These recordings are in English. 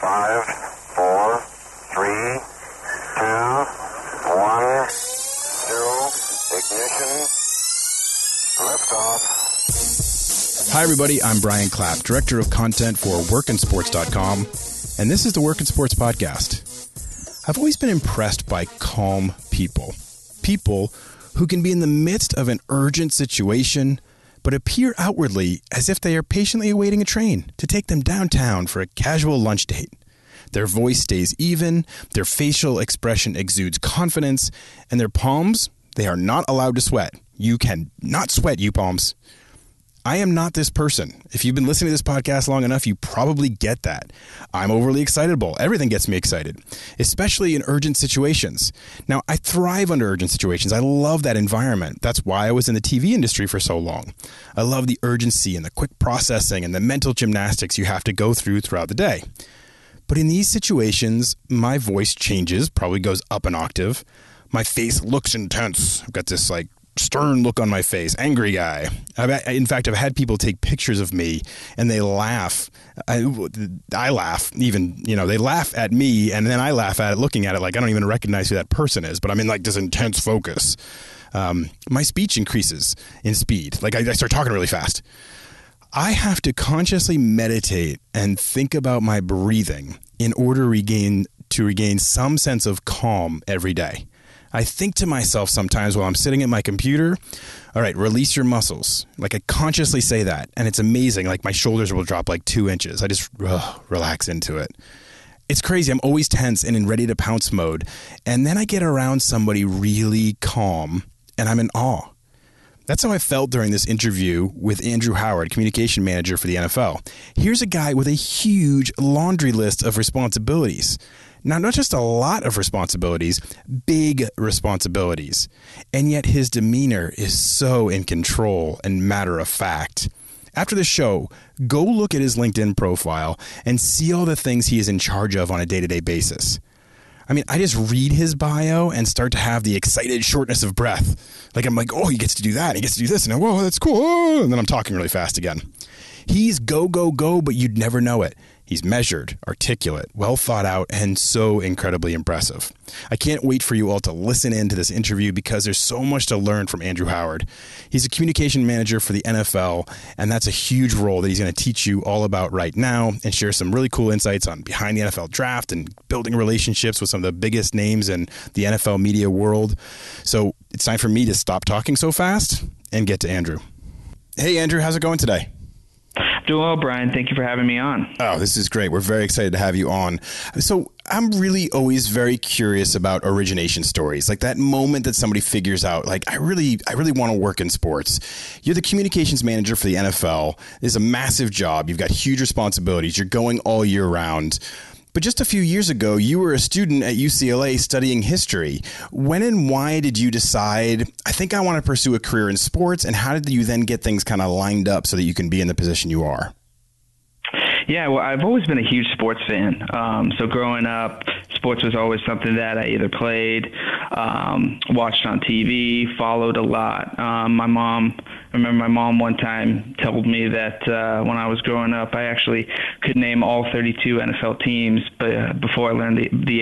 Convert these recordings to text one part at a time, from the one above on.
5, 4, 3, 2, 1, 0, ignition, liftoff. Hi, everybody. I'm Brian Clapp, Director of Content for WorkinSports.com, and this is the Work in Sports Podcast. I've always been impressed by calm people. People who can be in the midst of an urgent situation, but appear outwardly as if they are patiently awaiting a train to take them downtown for a casual lunch date. Their voice stays even, their facial expression exudes confidence, and their palms, they are not allowed to sweat. You can not sweat, you palms. I am not this person. If you've been listening to this podcast long enough, you probably get that. I'm overly excitable. Everything gets me excited, especially in urgent situations. Now, I thrive under urgent situations. I love that environment. That's why I was in the TV industry for so long. I love the urgency and the quick processing and the mental gymnastics you have to go through throughout the day. But in these situations, my voice changes, probably goes up an octave. My face looks intense. I've got this stern look on my face, angry guy. In fact, I've had people take pictures of me and they laugh. I laugh even, they laugh at me and then I laugh at it, looking at it like I don't even recognize who that person is, but I'm in this intense focus. My speech increases in speed. I start talking really fast. I have to consciously meditate and think about my breathing in order to regain some sense of calm every day. I think to myself sometimes while I'm sitting at my computer, all right, release your muscles. I consciously say that, and it's amazing. My shoulders will drop 2 inches. I just relax into it. It's crazy. I'm always tense and in ready to pounce mode. And then I get around somebody really calm, and I'm in awe. That's how I felt during this interview with Andrew Howard, communication manager for the NFL. Here's a guy with a huge laundry list of responsibilities. Now, not just a lot of responsibilities, big responsibilities. And yet his demeanor is so in control and matter of fact. After the show, go look at his LinkedIn profile and see all the things he is in charge of on a day-to-day basis. I just read his bio and start to have the excited shortness of breath. I'm oh, he gets to do that. He gets to do this. And whoa, that's cool. Oh, and then I'm talking really fast again. He's go, go, go, but you'd never know it. He's measured, articulate, well thought out, and so incredibly impressive. I can't wait for you all to listen in to this interview because there's so much to learn from Andrew Howard. He's a communication manager for the NFL, and that's a huge role that he's going to teach you all about right now and share some really cool insights on behind the NFL draft and building relationships with some of the biggest names in the NFL media world. So it's time for me to stop talking so fast and get to Andrew. Hey, Andrew, how's it going today? Doing well, Brian. Thank you for having me on. Oh, this is great. We're very excited to have you on. So I'm really always very curious about origination stories, that moment that somebody figures out, I really want to work in sports. You're the communications manager for the NFL. It's a massive job. You've got huge responsibilities. You're going all year round. But just a few years ago, you were a student at UCLA studying history. When and why did you decide, I think I want to pursue a career in sports, and how did you then get things kind of lined up so that you can be in the position you are? Yeah, well, I've always been a huge sports fan. So growing up, sports was always something that I either played, watched on TV, followed a lot. I remember my mom one time told me that when I was growing up, I actually could name all 32 NFL teams before I learned the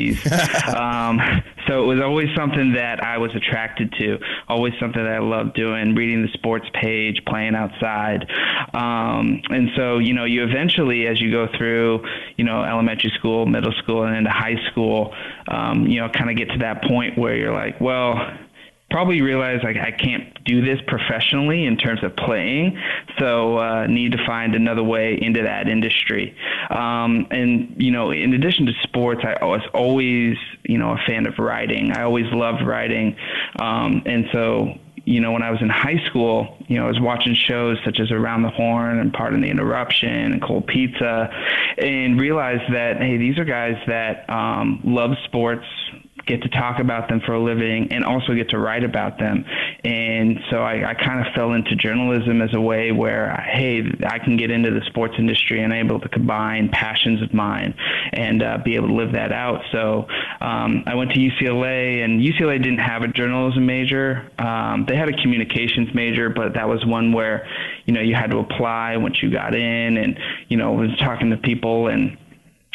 ABCs. So it was always something that I was attracted to, always something that I loved doing, reading the sports page, playing outside. And so, you eventually, as you go through, elementary school, middle school, and into high school, kind of get to that point where you're like, well, probably realize I can't do this professionally in terms of playing, so need to find another way into that industry. And in addition to sports, I was always a fan of writing. I always loved writing, and so when I was in high school, I was watching shows such as Around the Horn and Pardon the Interruption and Cold Pizza, and realized that, hey, these are guys that love sports, get to talk about them for a living, and also get to write about them. And so I kind of fell into journalism as a way where, hey, I can get into the sports industry and able to combine passions of mine and be able to live that out. So I went to UCLA, and UCLA didn't have a journalism major. They had a communications major, but that was one where, you had to apply once you got in, and, was talking to people, and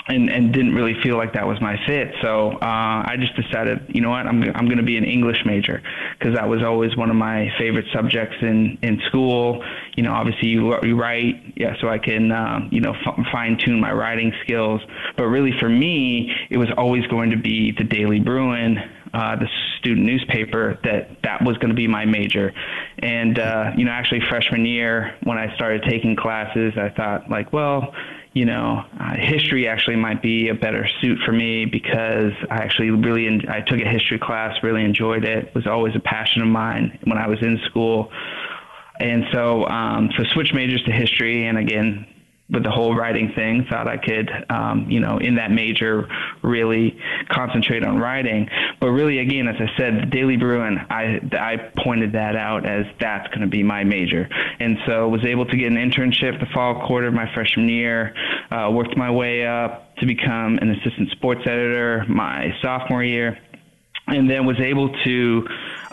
and didn't really feel like that was my fit. So I just decided, you know what, I'm going to be an English major, because that was always one of my favorite subjects in school. You know, obviously you write, yeah, so I can, fine tune my writing skills. But really for me, it was always going to be the Daily Bruin, the student newspaper, that was going to be my major. And, actually freshman year when I started taking classes, I thought like, well, history actually might be a better suit for me, because I actually I took a history class, really enjoyed it. It was always a passion of mine when I was in school. And so switched majors to history. And again, with the whole writing thing, thought I could, in that major, really concentrate on writing. But really, again, as I said, the Daily Bruin, I pointed that out as that's going to be my major. And so was able to get an internship the fall quarter of my freshman year, worked my way up to become an assistant sports editor my sophomore year, and then was able to,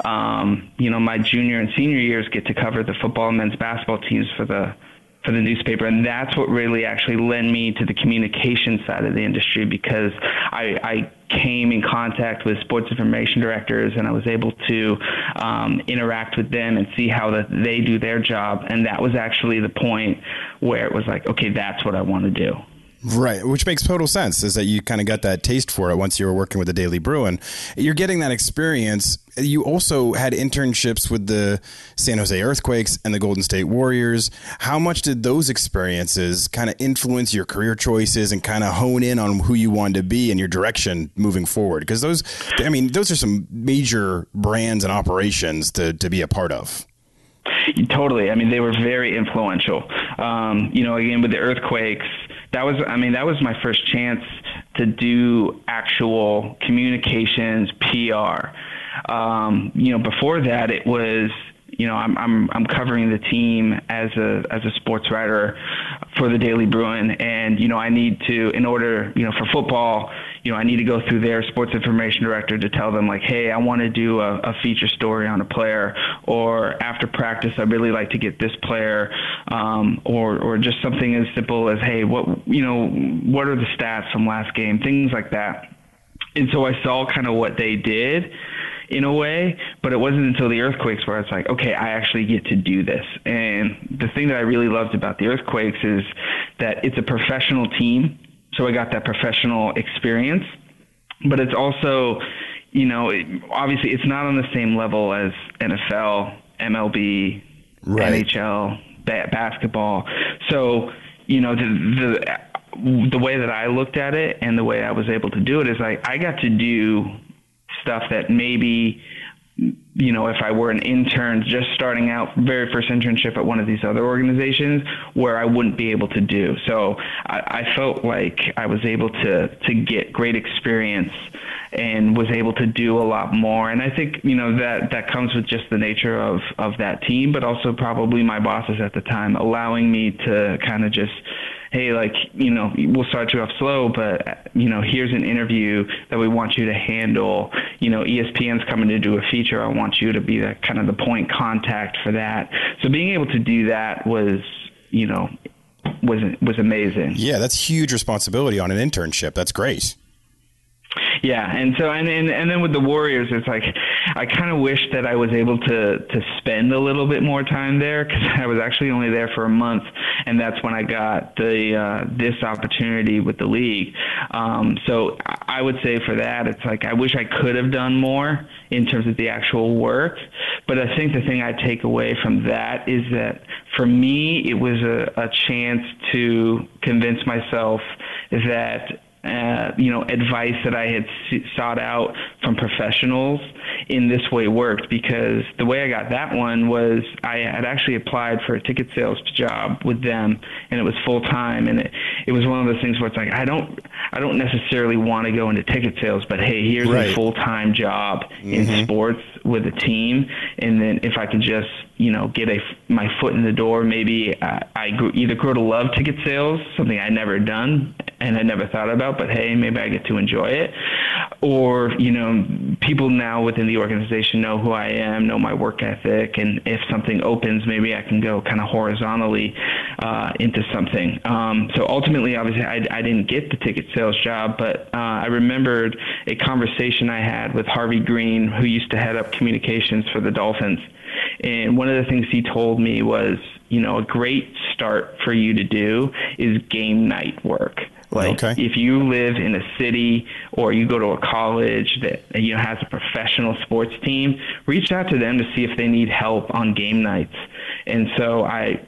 my junior and senior years get to cover the football and men's basketball teams for the newspaper. And that's what really actually led me to the communication side of the industry, because I came in contact with sports information directors, and I was able to interact with them and see how they do their job. And that was actually the point where it was like, okay, that's what I want to do. Right, which makes total sense, is that you kind of got that taste for it once you were working with the Daily Bruin. You're getting that experience. You also had internships with the San Jose Earthquakes and the Golden State Warriors. How much did those experiences kind of influence your career choices and kind of hone in on who you wanted to be and your direction moving forward? Because those are some major brands and operations to be a part of. Totally. I mean, they were very influential. Again, with the Earthquakes, that was my first chance to do actual communications, PR. Before that, it was, I'm covering the team as a sports writer for the Daily Bruin, and I need to, in order, for football, I need to go through their sports information director to tell them like, hey, I want to do a feature story on a player, or after practice, I'd really like to get this player, or just something as simple as, hey, what are the stats from last game, things like that. And so I saw kind of what they did in a way, but it wasn't until the Earthquakes where it's like, okay, I actually get to do this. And the thing that I really loved about the Earthquakes is that it's a professional team. So I got that professional experience, but it's also, obviously it's not on the same level as NFL, MLB, right, NHL, basketball. So, the way that I looked at it and the way I was able to do it is I got to do stuff that maybe, if I were an intern just starting out, very first internship at one of these other organizations, where I wouldn't be able to do. So I felt like I was able to get great experience and was able to do a lot more. And I think, that comes with just the nature of that team, but also probably my bosses at the time allowing me to kind of just, hey, we'll start you off slow, but, here's an interview that we want you to handle. ESPN's coming to do a feature. I want you to be the kind of the point contact for that. So being able to do that was amazing. Yeah, that's huge responsibility on an internship. That's great. Yeah, and so and then with the Warriors, it's like I kind of wish that I was able to spend a little bit more time there, because I was actually only there for a month, and that's when I got this opportunity with the league. So I would say for that, it's like I wish I could have done more in terms of the actual work. But I think the thing I take away from that is that for me, it was a chance to convince myself that advice that I had sought out from professionals in this way worked, because the way I got that one was I had actually applied for a ticket sales job with them, and it was full time, and it was one of those things where it's like I don't necessarily want to go into ticket sales, but hey, here's right, a full-time job in sports with a team, and then if I can just get my foot in the door, maybe I either grow to love ticket sales, something I never done and I never thought about, but hey, maybe I get to enjoy it, or people now within the organization know who I am, know my work ethic, and if something opens, maybe I can go kind of horizontally into something. So ultimately, obviously, I didn't get the ticket sales job, but I remembered a conversation I had with Harvey Green, who used to head up communications for the Dolphins. And one of the things he told me was, a great start for you to do is game night work. Like, if you live in a city or you go to a college that has a professional sports team, reach out to them to see if they need help on game nights. And so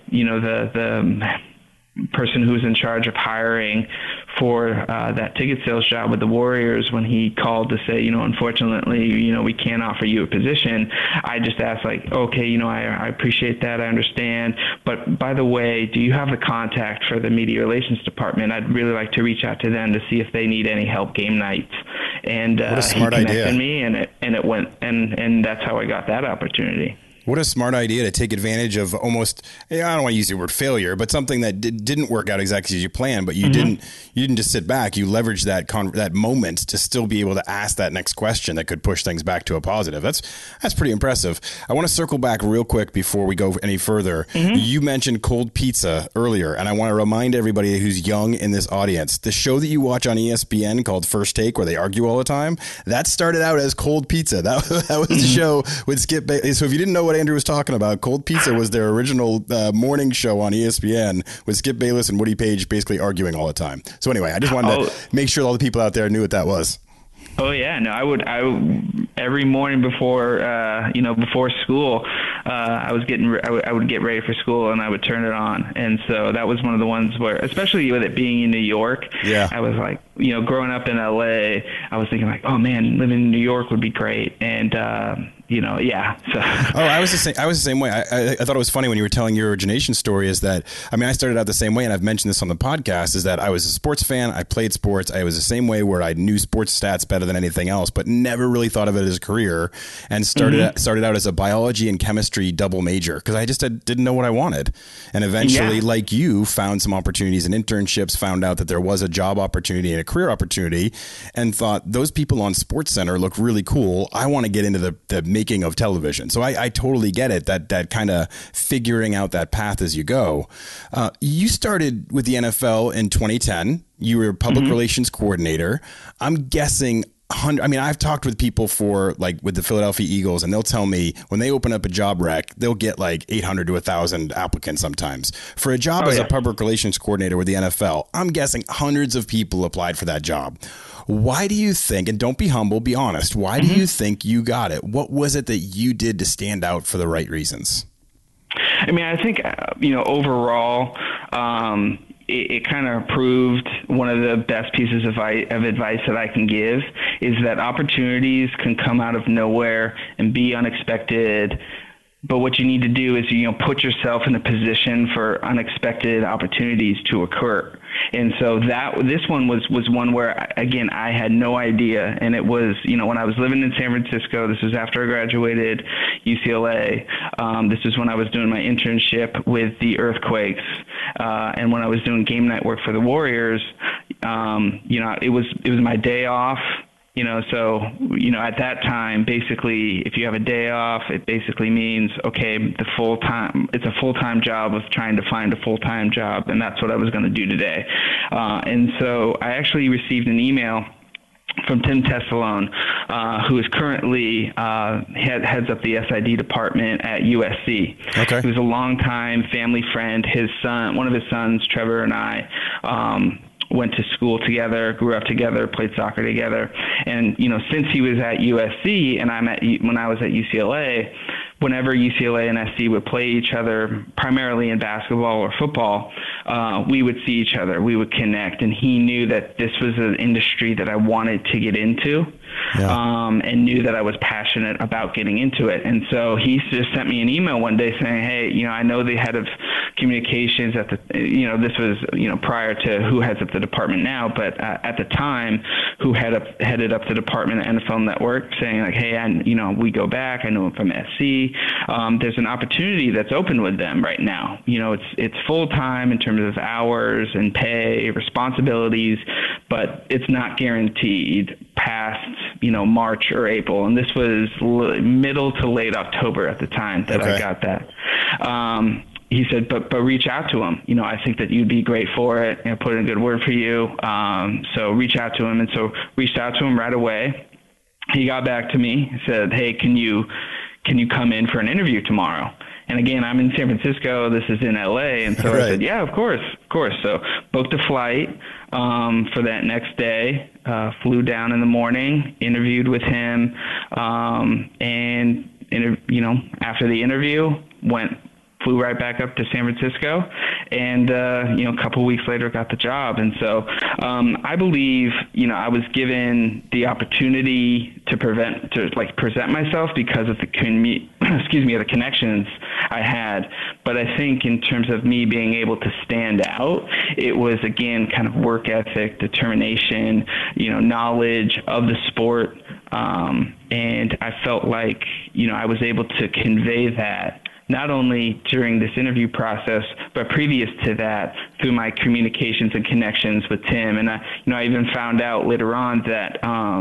the person who was in charge of hiring for that ticket sales job with the Warriors, when he called to say, unfortunately, we can't offer you a position, I just asked, like, okay, I appreciate that, I understand, but by the way, do you have the contact for the media relations department? I'd really like to reach out to them to see if they need any help game nights. And what a smart he connected idea. me, and it went, and that's how I got that opportunity. What a smart idea to take advantage of almost, I don't want to use the word failure, but something that didn't work out exactly as you planned, but you didn't just sit back. You leveraged that moment to still be able to ask that next question that could push things back to a positive. That's pretty impressive. I want to circle back real quick before we go any further. You mentioned cold pizza earlier, and I want to remind everybody who's young in this audience, the show that you watch on ESPN called First Take, where they argue all the time, that started out as cold pizza. That was the show with Skip Bayless. So if you didn't know what Andrew was talking about, Cold Pizza was their original morning show on ESPN with Skip Bayless and Woody Page basically arguing all the time. So anyway, I just wanted to make sure all the people out there knew what that was. Oh yeah, no, I would every morning before before school, I would get ready for school and I would turn it on, and so that was one of the ones where, especially with it being in New York, I was like, growing up in LA, I was thinking like, oh man, living in New York would be great, and So. I was the same way. I thought it was funny when you were telling your origination story. Is that, I started out the same way, and I've mentioned this on the podcast. Is that I was a sports fan. I played sports. I was the same way, where I knew sports stats better than anything else, but never really thought of it as a career. And started out as a biology and chemistry double major because I just didn't know what I wanted. And eventually, like you, found some opportunities and internships. Found out that there was a job opportunity and a career opportunity, and thought those people on SportsCenter look really cool. I want to get into the making of television. So I totally get it, that kind of figuring out that path as you go. You started with the NFL in 2010. You were public relations coordinator. I'm guessing I've talked with people with the Philadelphia Eagles, and they'll tell me when they open up a job rec, they'll get like 800 to 1,000 applicants sometimes. For a job as a public relations coordinator with the NFL, I'm guessing hundreds of people applied for that job. Why do you think, and don't be humble, be honest, why do you think you got it? What was it that you did to stand out for the right reasons? I think, overall, it kind of proved one of the best pieces of advice that I can give is that opportunities can come out of nowhere and be unexpected. But what you need to do is, put yourself in a position for unexpected opportunities to occur. And so this one was one where, again, I had no idea. And it was, when I was living in San Francisco, this was after I graduated UCLA. This was when I was doing my internship with the Earthquakes. And when I was doing game night work for the Warriors, it was my day off. At that time, basically, if you have a day off, it basically means, okay, it's a full-time job of trying to find a full-time job, and that's what I was going to do today. And so I actually received an email from Tim Tessalone, who is currently heads up the SID department at USC. Okay. He was a longtime family friend. One of his sons, Trevor, and I went to school together, grew up together, played soccer together. And, since he was at USC and when I was at UCLA, whenever UCLA and SC would play each other, primarily in basketball or football, we would see each other. We would connect. And he knew that this was an industry that I wanted to get into. And knew that I was passionate about getting into it. And so he just sent me an email one day saying, hey, I know the head of communications at this was, prior to who heads up the department now, but at the time, who headed up the department at NFL Network, saying like, hey, we go back. I know him from SC. There's an opportunity that's open with them right now. It's full time in terms of hours and pay, responsibilities, but it's not guaranteed past March or April, and this was middle to late October at the time that I got that. He said, but reach out to him. I think that you'd be great for it, and put in a good word for you. So reach out to him. And so reached out to him right away. He got back to me, said, hey, can you come in for an interview tomorrow? And again, I'm in San Francisco. This is in LA. And so I said, yeah, of course. So booked a flight for that next day, flew down in the morning, interviewed with him. And after the interview, flew right back up to San Francisco, and a couple of weeks later got the job. And so I believe I was given the opportunity to present myself because of the the connections I had. But I think in terms of me being able to stand out, it was again kind of work ethic, determination, knowledge of the sport, and I felt like I was able to convey that not only during this interview process, but previous to that through my communications and connections with Tim. And I even found out later on that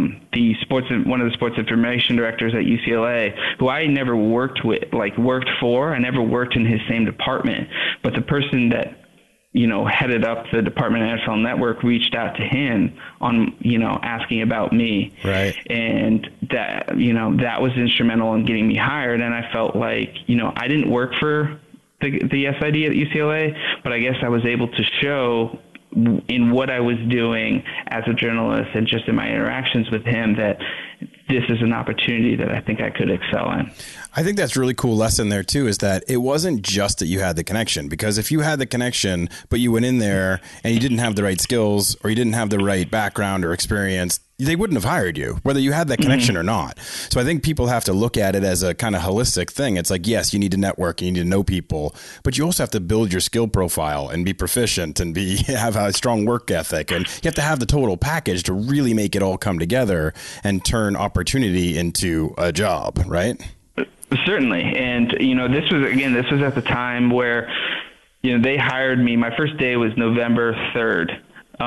one of the sports information directors at UCLA, who I never worked for, I never worked in his same department, but the person that headed up the Department of NFL Network reached out to him on, asking about me. Right. And that, that was instrumental in getting me hired. And I felt like, I didn't work for the SID at UCLA, but I guess I was able to show in what I was doing as a journalist and just in my interactions with him that this is an opportunity that I think I could excel in. I think that's a really cool lesson there too, is that it wasn't just that you had the connection, because if you had the connection, but you went in there and you didn't have the right skills or you didn't have the right background or experience, they wouldn't have hired you, whether you had that connection or not. So I think people have to look at it as a kind of holistic thing. It's like, yes, you need to network, you need to know people, but you also have to build your skill profile and be proficient and have a strong work ethic. And you have to have the total package to really make it all come together and turn opportunity into a job, right? Certainly. And, this was at the time where, they hired me. My first day was November 3rd.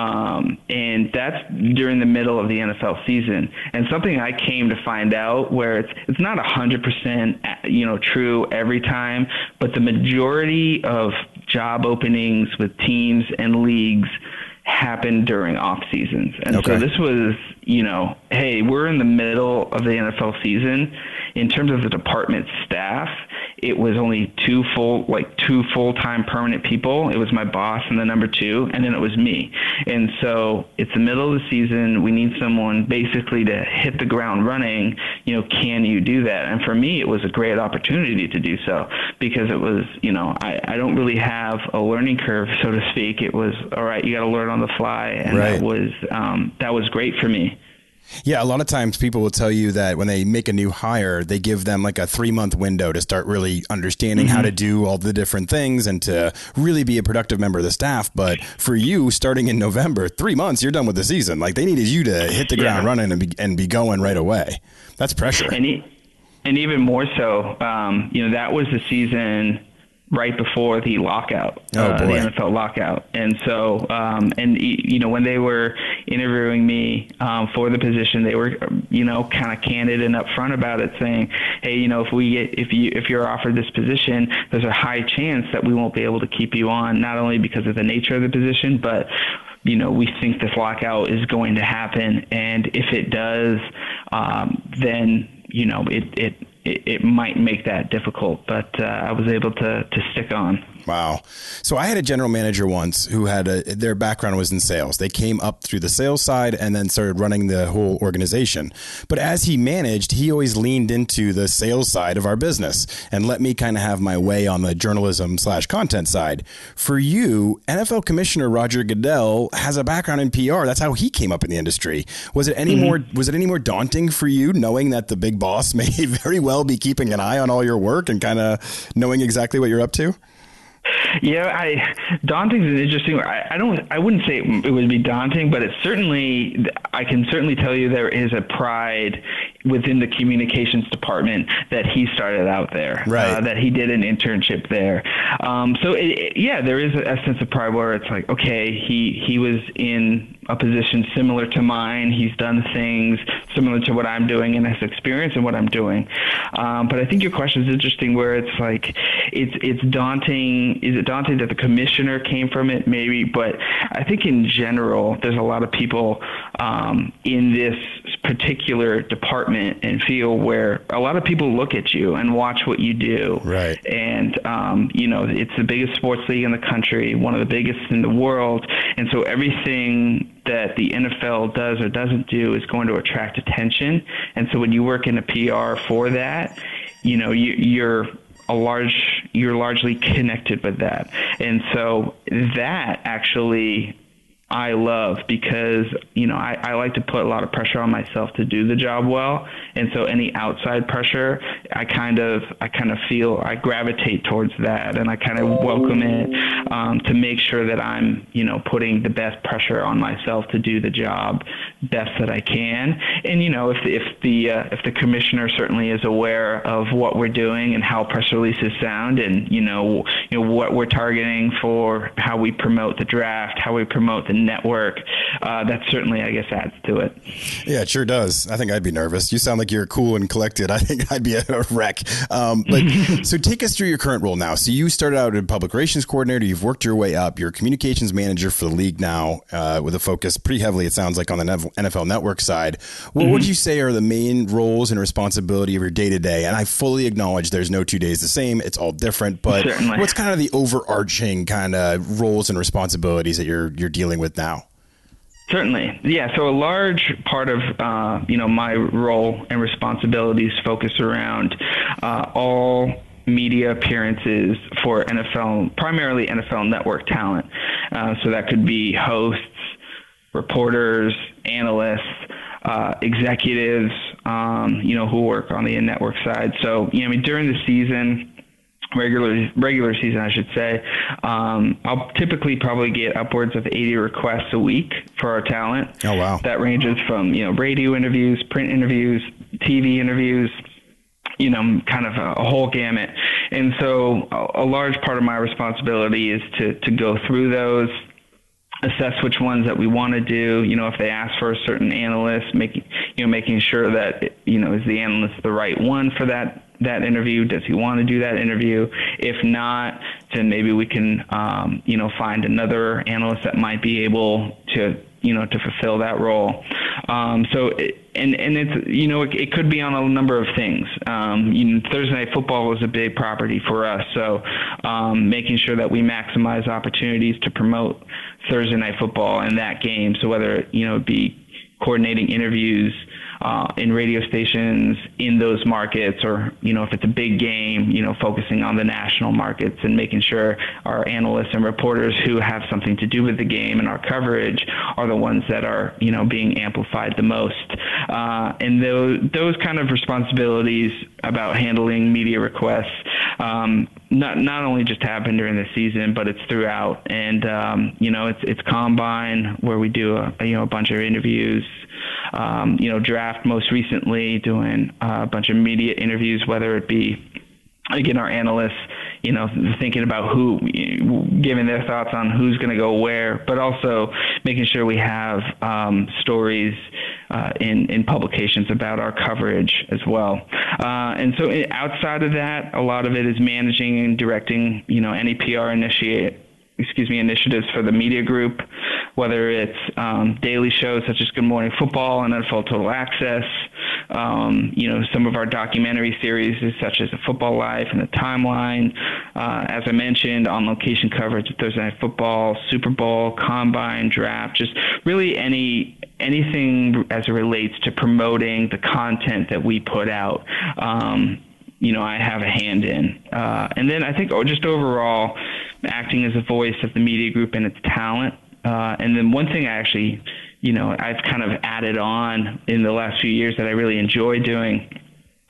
And that's during the middle of the NFL season. And something I came to find out where it's not 100%, true every time, but the majority of job openings with teams and leagues happen during off seasons. And so this was, hey, we're in the middle of the NFL season. In terms of the department staff, it was only two full-time permanent people. It was my boss and the number two, and then it was me. And so it's the middle of the season. We need someone basically to hit the ground running. Can you do that? And for me, it was a great opportunity to do so, because it was, I don't really have a learning curve, so to speak. It was, all right, you got to learn on the fly. And that was great for me. Yeah, a lot of times people will tell you that when they make a new hire, they give them like a 3-month window to start really understanding how to do all the different things and to really be a productive member of the staff. But for you, starting in November, 3 months, you're done with the season. Like, they needed you to hit the ground running and be going right away. That's pressure. And even more so, that was the season right before the lockout, the NFL lockout. And so, when they were interviewing me for the position, they were, kind of candid and upfront about it, saying, hey, if you're offered this position, there's a high chance that we won't be able to keep you on, not only because of the nature of the position, but we think this lockout is going to happen. And if it does, then, it might make that difficult, but I was able to stick on. Wow. So I had a general manager once who had their background was in sales. They came up through the sales side and then started running the whole organization. But as he managed, he always leaned into the sales side of our business and let me kind of have my way on the journalism/content side. For you, NFL Commissioner Roger Goodell has a background in PR. That's how he came up in the industry. Was it any more daunting for you knowing that the big boss may very well be keeping an eye on all your work and kind of knowing exactly what you're up to? Yeah, daunting is an interesting. I wouldn't say it would be daunting, but I can certainly tell you there is a pride within the communications department that he started out there, right? That he did an internship there. There is a sense of pride where it's like, okay, he was in a position similar to mine. He's done things similar to what I'm doing and has experience in what I'm doing. But I think your question is interesting where it's like, it's daunting. Is it daunting that the commissioner came from it? Maybe. But I think in general, there's a lot of people in this particular department and field where a lot of people look at you and watch what you do. Right. And, it's the biggest sports league in the country, one of the biggest in the world. And so everything that the NFL does or doesn't do is going to attract attention. And so when you work in a PR for that, you're largely connected with that. And so that actually I love because, I like to put a lot of pressure on myself to do the job well. And so any outside pressure, I kind of feel I gravitate towards that, and I kind of welcome it to make sure that I'm, putting the best pressure on myself to do the job best that I can. And, if the commissioner certainly is aware of what we're doing and how press releases sound and, what we're targeting for how we promote the draft, how we promote the network, that certainly, I guess, adds to it. Yeah, it sure does. I think I'd be nervous. You sound like you're cool and collected. I think I'd be a wreck. So take us through your current role now. So you started out as public relations coordinator. You've worked your way up. You're a communications manager for the league now, with a focus pretty heavily, it sounds like, on the NFL Network side. What would you say are the main roles and responsibility of your day-to-day? And I fully acknowledge there's no 2 days the same. It's all different. But certainly, what's kind of the overarching kind of roles and responsibilities that you're dealing with now? Certainly. Yeah. So a large part of, my role and responsibilities focus around all media appearances for primarily NFL Network talent. So that could be hosts, reporters, analysts, executives, who work on the network side. So, during the season, regular season, I should say, I'll typically probably get upwards of 80 requests a week for our talent. Oh, wow. That ranges from, radio interviews, print interviews, TV interviews, kind of a whole gamut. And so a large part of my responsibility is to go through those, assess which ones that we want to do. If they ask for a certain analyst, making sure that, is the analyst the right one for that interview? Does he want to do that interview? If not, then maybe we can, find another analyst that might be able to fulfill that role. It could be on a number of things. Thursday Night Football is a big property for us. So, making sure that we maximize opportunities to promote Thursday Night Football and that game. So whether it be coordinating interviews in radio stations in those markets, or if it's a big game, focusing on the national markets and making sure our analysts and reporters who have something to do with the game and our coverage are the ones that are being amplified the most. And those kind of responsibilities about handling media requests not only just happen during the season, but it's throughout. And it's Combine, where we do a bunch of interviews. Draft most recently, doing a bunch of media interviews, whether it be, again, our analysts, thinking about giving their thoughts on who's going to go where, but also making sure we have stories in publications about our coverage as well. And so outside of that, a lot of it is managing and directing, any PR initiatives for the media group, whether it's daily shows such as Good Morning Football and NFL Total Access, some of our documentary series such as The Football Life and The Timeline, as I mentioned, on location coverage of Thursday Night Football, Super Bowl, Combine, Draft, just really anything as it relates to promoting the content that we put out. I have a hand in. And then I think just overall, acting as a voice of the media group and its talent. And then one thing I actually, I've kind of added on in the last few years that I really enjoy doing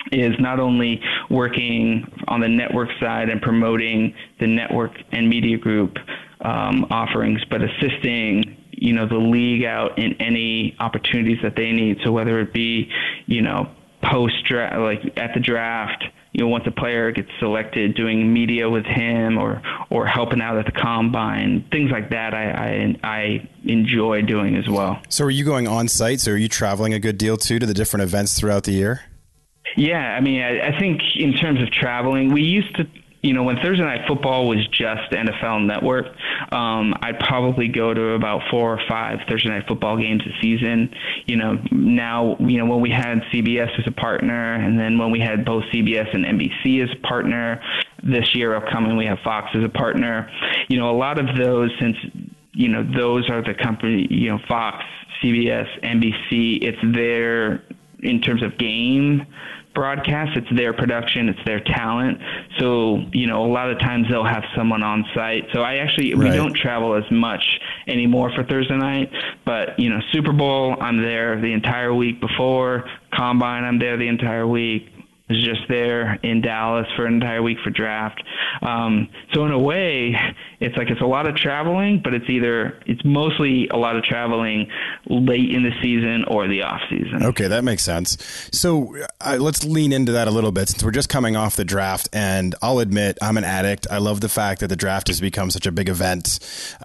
is not only working on the network side and promoting the network and media group offerings, but assisting the league out in any opportunities that they need. So whether it be post draft, like at the draft, once a player gets selected, doing media with him or helping out at the combine, things like that I enjoy doing as well. So are you going on site? So are you traveling a good deal too to the different events throughout the year? Yeah, I mean, I think in terms of traveling, we used to, when Thursday Night Football was just NFL Network, I'd probably go to about 4 or 5 Thursday Night Football games a season. Now, when we had CBS as a partner, and then when we had both CBS and NBC as a partner, this year upcoming we have Fox as a partner. A lot of those, since those are the company, Fox, CBS, NBC, it's their, in terms of game broadcast, it's their production, it's their talent. So, a lot of times they'll have someone on site. So we don't travel as much anymore for Thursday night, but, Super Bowl, I'm there the entire week before. Combine, I'm there the entire week. I was just there in Dallas for an entire week for draft. So in a way, it's a lot of traveling, but it's mostly a lot of traveling late in the season or the off season. Okay, that makes sense. So let's lean into that a little bit, since we're just coming off the draft. And I'll admit, I'm an addict. I love the fact that the draft has become such a big event.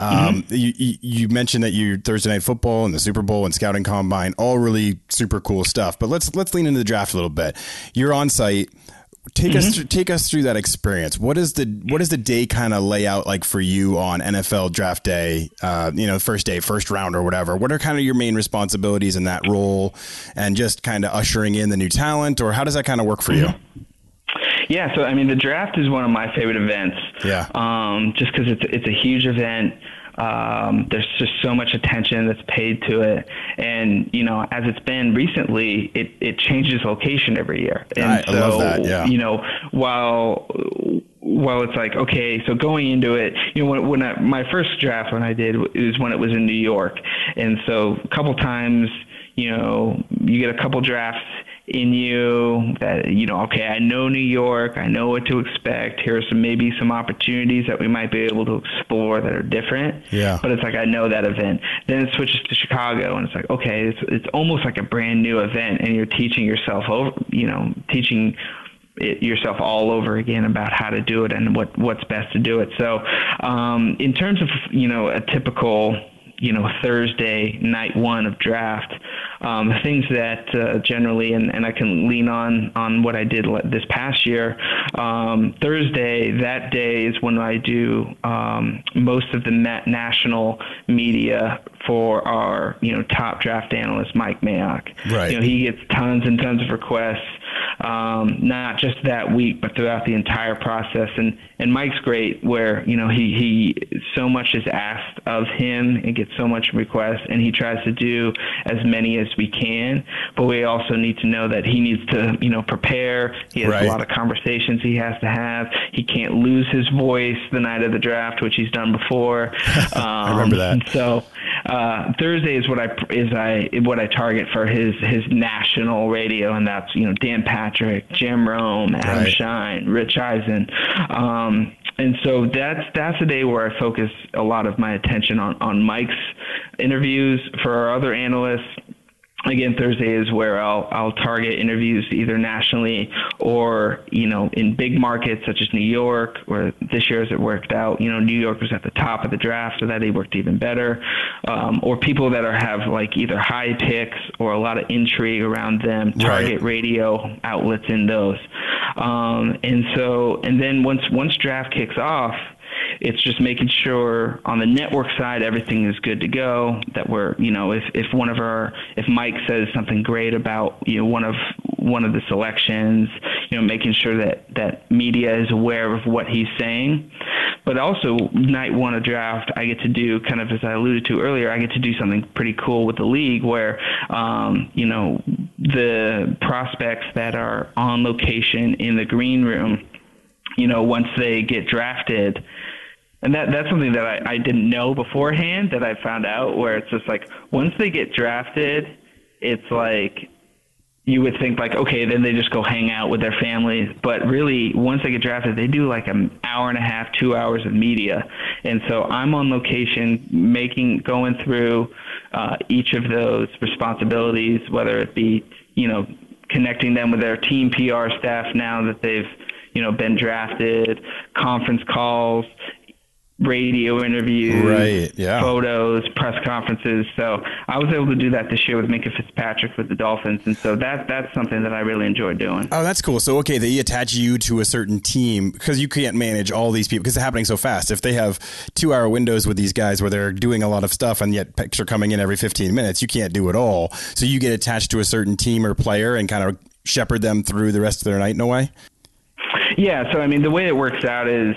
You mentioned that you Thursday Night Football and the Super Bowl and Scouting Combine, all really super cool stuff. But let's lean into the draft a little bit. You're on site. Take us through that experience. What is the day kind of layout like for you on NFL draft day? First day, first round, or whatever. What are kind of your main responsibilities in that role, and just kind of ushering in the new talent, or how does that kind of work for you? Yeah, so I mean, the draft is one of my favorite events. Yeah. Just because it's a huge event. There's just so much attention that's paid to it, and as it's been recently, it changes location every year. And I love that. Yeah. While it's like, okay, so going into it, my first draft when I did is when it was in New York, and so a couple times, you get a couple drafts in you that, okay, I know New York, I know what to expect. Here are maybe some opportunities that we might be able to explore that are different. Yeah. But it's like, I know that event. Then it switches to Chicago, and it's like, okay, it's almost like a brand new event, and you're teaching yourself yourself all over again about how to do it and what's best to do it. So, in terms of, a typical, Thursday night one of draft, things that generally, and I can lean on what I did this past year. Thursday, that day is when I do most of the national media for our top draft analyst, Mike Mayock. Right. He gets tons and tons of requests, not just that week, but throughout the entire process. And Mike's great, where he so much is asked of him and gets so much requests, and he tries to do as many as we can. But we also need to know that he needs to prepare. He has a lot of conversations he has to have. He can't lose his voice the night of the draft, which he's done before. I remember that. So Thursday is what I target for his national radio, and that's Dan Patrick, Jim Rome, Adam Shine, Rich Eisen, and so that's a day where I focus a lot of my attention on Mike's interviews. For our other analysts, again, Thursday is where I'll target interviews either nationally or, in big markets such as New York, where this year as it worked out, New York was at the top of the draft, so that it worked even better. Or people that have like either high picks or a lot of intrigue around them, target radio outlets in those. And then once draft kicks off, it's just making sure on the network side everything is good to go. That we're, if Mike says something great about one of the selections, making sure that media is aware of what he's saying. But also, night one of draft, I get to do, kind of as I alluded to earlier, I get to do something pretty cool with the league where, the prospects that are on location in the green room, once they get drafted. And that's something that I didn't know beforehand, that I found out, where it's just like, once they get drafted, it's like you would think like, okay, then they just go hang out with their families. But really, once they get drafted, they do like an hour and a half, 2 hours of media. And so I'm on location going through each of those responsibilities, whether it be, connecting them with their team PR staff now that they've, been drafted, conference calls, radio interviews, right, yeah, photos, press conferences. So I was able to do that this year with Minkah Fitzpatrick with the Dolphins, and so that's something that I really enjoy doing. Oh, that's cool. So, okay, they attach you to a certain team because you can't manage all these people because it's happening so fast. If they have 2-hour windows with these guys where they're doing a lot of stuff and yet picks are coming in every 15 minutes, you can't do it all. So you get attached to a certain team or player and kind of shepherd them through the rest of their night in a way? Yeah, so I mean, the way it works out is,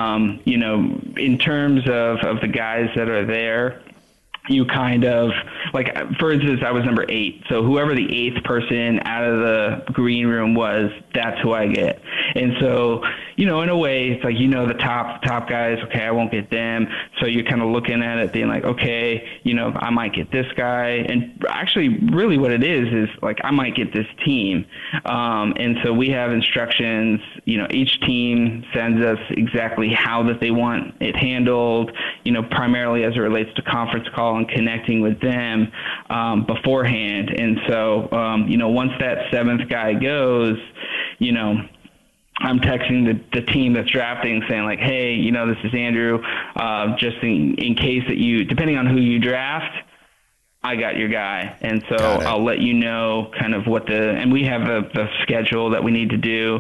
in terms of the guys that are there, you kind of, like, for instance, I was number 8. So whoever the 8th person out of the green room was, that's who I get. And so, in a way, it's like, the top guys, okay, I won't get them. So you're kind of looking at it being like, okay, I might get this guy. And actually, really what it is like, I might get this team. And so we have instructions, each team sends us exactly how that they want it handled, primarily as it relates to conference call and connecting with them beforehand. And so, once that 7th guy goes, I'm texting the team that's drafting saying like, hey, this is Andrew, just in case that depending on who you draft, I got your guy. And so I'll let you know kind of and we have the schedule that we need to do.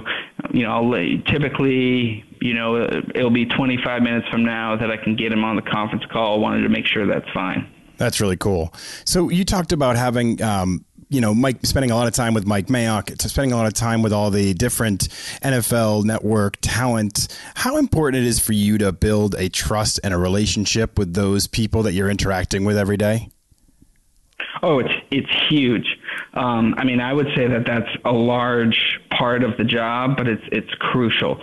Typically, it'll be 25 minutes from now that I can get him on the conference call. I wanted to make sure that's fine. That's really cool. So you talked about having, Mike, spending a lot of time with Mike Mayock, spending a lot of time with all the different NFL network talent. How important it is for you to build a trust and a relationship with those people that you're interacting with every day? Oh, it's huge. I would say that that's a large part of the job, but it's crucial.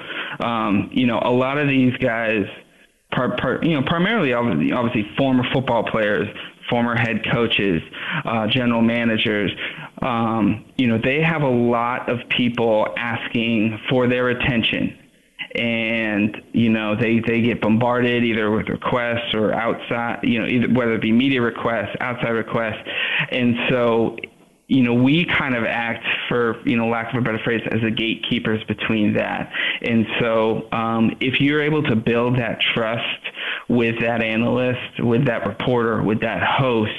A lot of these guys, primarily obviously former football players, former head coaches, general managers, they have a lot of people asking for their attention. And, they get bombarded either with requests or outside, either whether it be media requests, outside requests. And so, we kind of act for, lack of a better phrase, as the gatekeepers between that. And so if you're able to build that trust with that analyst, with that reporter, with that host,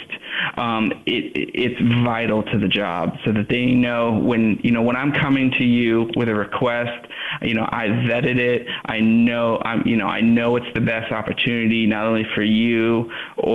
it's vital to the job so that they know when I'm coming to you with a request, I vetted it. I know it's the best opportunity, not only for you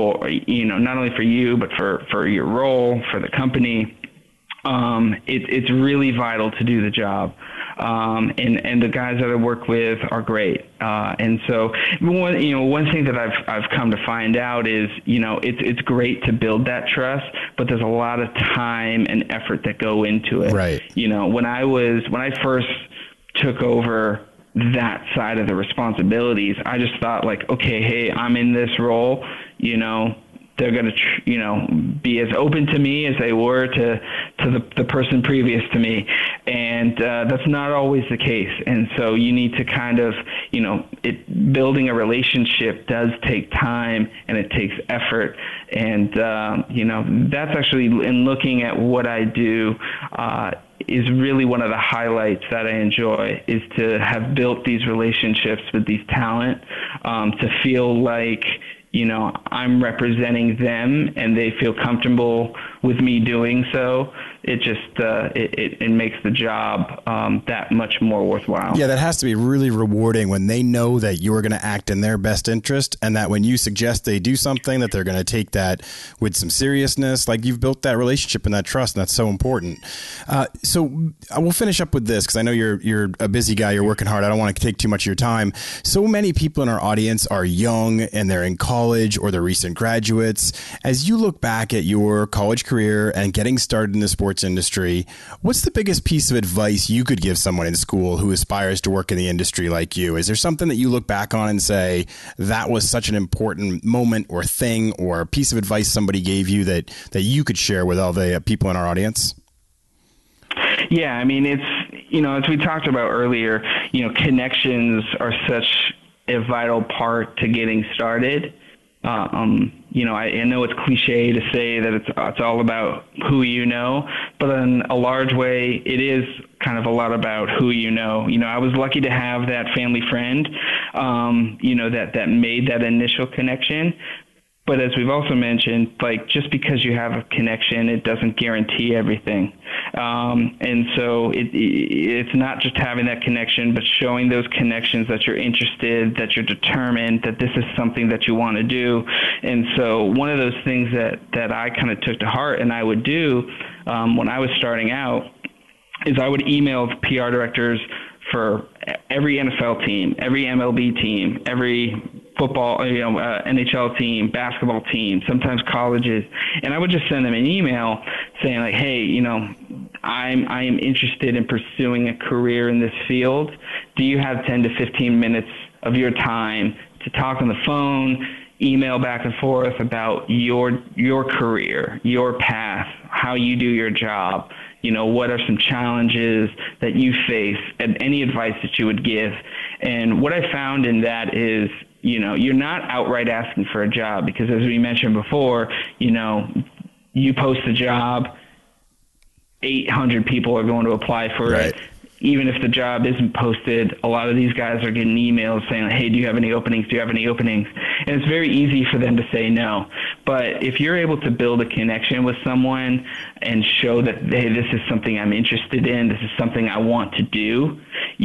but for your role, for the company. It's really vital to do the job. And the guys that I work with are great. And so one thing that I've come to find out is, it's great to build that trust, but there's a lot of time and effort that go into it. Right. When I first took over that side of the responsibilities, I just thought like, okay, hey, I'm in this role, they're going to, be as open to me as they were to the person previous to me. And that's not always the case. And so you need to kind of, building a relationship does take time and it takes effort. And, that's actually, in looking at what I do, is really one of the highlights that I enjoy, is to have built these relationships with these talent, to feel like, I'm representing them and they feel comfortable with me doing so. It just, it makes the job that much more worthwhile. Yeah, that has to be really rewarding when they know that you're going to act in their best interest, and that when you suggest they do something, that they're going to take that with some seriousness. Like, you've built that relationship and that trust, and that's so important. So I will finish up with this because I know you're a busy guy. You're working hard. I don't want to take too much of your time. So many people in our audience are young and they're in college or they're recent graduates. As you look back at your college career and getting started in the sports industry, what's the biggest piece of advice you could give someone in school who aspires to work in the industry like you? Is there something that you look back on and say, that was such an important moment or thing or a piece of advice somebody gave you that you could share with all the people in our audience? Yeah, I mean, it's, as we talked about earlier, connections are such a vital part to getting started. I know it's cliche to say that it's all about who you know, but in a large way, it is kind of a lot about who you know. I was lucky to have that family friend, that made that initial connection. But as we've also mentioned, like, just because you have a connection, it doesn't guarantee everything. And so it's not just having that connection, but showing those connections that you're interested, that you're determined, that this is something that you want to do. And so one of those things that I kind of took to heart and I would do when I was starting out is I would email PR directors for every NFL team, every MLB team, every football, NHL team, basketball team, sometimes colleges, and I would just send them an email saying like, hey, I am interested in pursuing a career in this field. Do you have 10 to 15 minutes of your time to talk on the phone, email back and forth about your career, your path, how you do your job? What are some challenges that you face, and any advice that you would give? And what I found in that is, you're not outright asking for a job, because as we mentioned before, you post a job, 800 people are going to apply for right. it. Even if the job isn't posted, a lot of these guys are getting emails saying, hey, do you have any openings? Do you have any openings? And it's very easy for them to say no. But if you're able to build a connection with someone and show that, hey, this is something I'm interested in, this is something I want to do,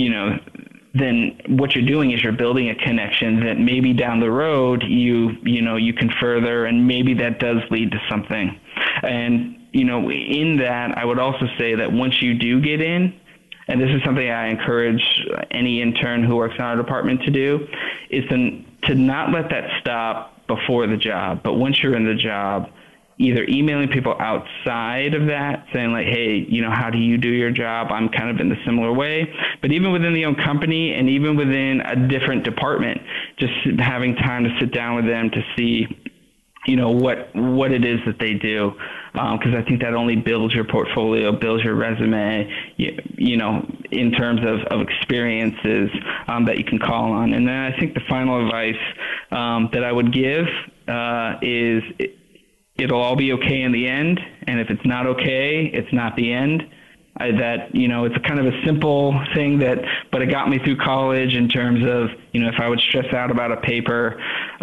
then what you're doing is you're building a connection that maybe down the road you can further, and maybe that does lead to something. And, in that, I would also say that once you do get in, and this is something I encourage any intern who works in our department to do, is to not let that stop before the job. But once you're in the job, either emailing people outside of that, saying like, hey, how do you do your job? I'm kind of in the similar way. But even within the own company and even within a different department, just having time to sit down with them to see, what it is that they do. Because I think that only builds your portfolio, builds your resume, in terms of experiences that you can call on. And then I think the final advice that I would give is it'll all be okay in the end. And if it's not okay, it's not the end. It's a kind of a simple thing but it got me through college in terms of, if I would stress out about a paper,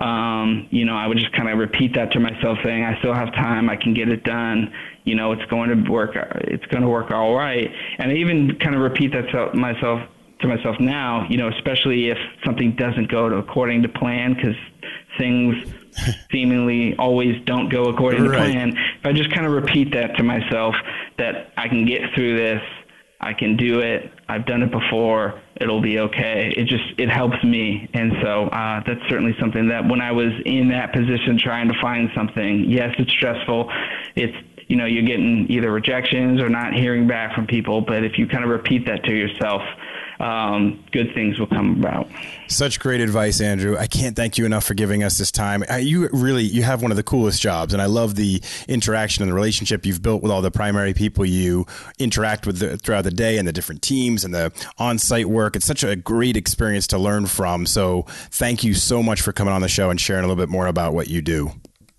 I would just kind of repeat that to myself saying, I still have time, I can get it done. It's going to work all right. And I even kind of repeat that to myself now, especially if something doesn't go according to plan, because things seemingly always don't go according to plan. If I just kind of repeat that to myself, that I can get through this, I can do it, I've done it before, it'll be okay. It helps me. And so that's certainly something that when I was in that position trying to find something, yes, it's stressful. It's, you're getting either rejections or not hearing back from people. But if you kind of repeat that to yourself, good things will come about. Such great advice, Andrew. I can't thank you enough for giving us this time. You have one of the coolest jobs, and I love the interaction and the relationship you've built with all the primary people you interact with throughout the day, and the different teams and the on-site work. It's such a great experience to learn from. So thank you so much for coming on the show and sharing a little bit more about what you do.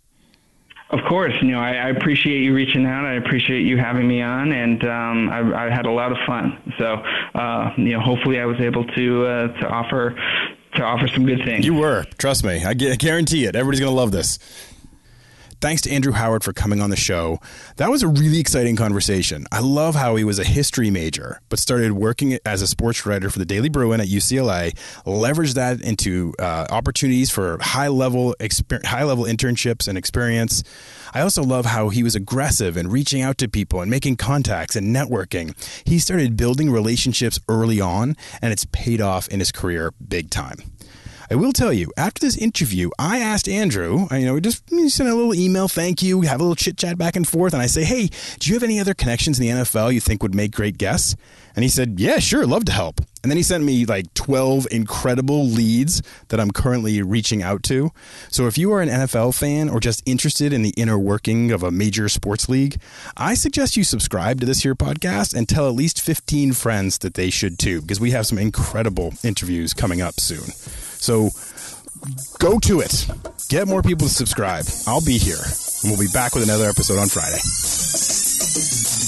Of course, I appreciate you reaching out. I appreciate you having me on, and I had a lot of fun. So, hopefully, I was able to offer some good things. You were, trust me. I guarantee it. Everybody's going to love this. Thanks to Andrew Howard for coming on the show. That was a really exciting conversation. I love how he was a history major, but started working as a sports writer for the Daily Bruin at UCLA, leveraged that into opportunities for high-level internships and experience. I also love how he was aggressive in reaching out to people and making contacts and networking. He started building relationships early on, and it's paid off in his career big time. I will tell you, after this interview, I asked Andrew, we sent a little email, thank you, have a little chit-chat back and forth, and I say, hey, do you have any other connections in the NFL you think would make great guests? And he said, yeah, sure, love to help. And then he sent me like 12 incredible leads that I'm currently reaching out to. So if you are an NFL fan or just interested in the inner working of a major sports league, I suggest you subscribe to this here podcast and tell at least 15 friends that they should too, because we have some incredible interviews coming up soon. So go to it. Get more people to subscribe. I'll be here. And we'll be back with another episode on Friday.